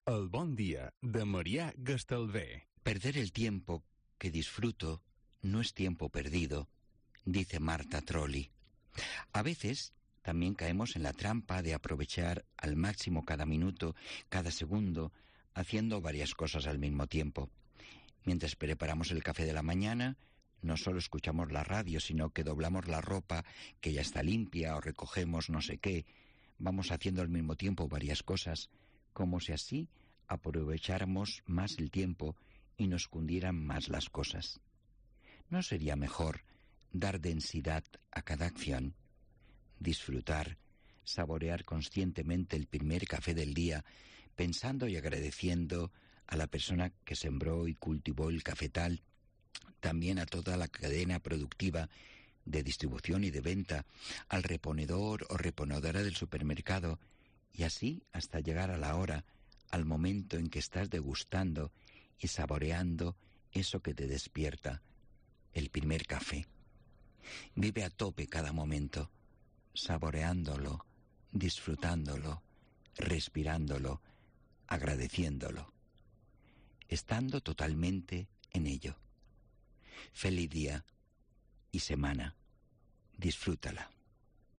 El bon dia de Marià Gastalvé. Perder el tiempo que disfruto no es tiempo perdido, dice Marta Trolli. A veces también caemos en la trampa de aprovechar al máximo cada minuto, cada segundo, haciendo varias cosas al mismo tiempo. Mientras preparamos el café de la mañana, no solo escuchamos la radio, sino que doblamos la ropa que ya está limpia o recogemos no sé qué. Vamos haciendo al mismo tiempo varias cosas, como si así aprovecháramos más el tiempo y nos cundieran más las cosas. ¿No sería mejor dar densidad a cada acción? Disfrutar, saborear conscientemente el primer café del día, pensando y agradeciendo a la persona que sembró y cultivó el cafetal, también a toda la cadena productiva de distribución y de venta, al reponedor o reponedora del supermercado, y así hasta llegar a la hora, al momento en que estás degustando y saboreando eso que te despierta, el primer café. Vive a tope cada momento, saboreándolo, disfrutándolo, respirándolo, agradeciéndolo, estando totalmente en ello. Feliz día y semana. Disfrútala.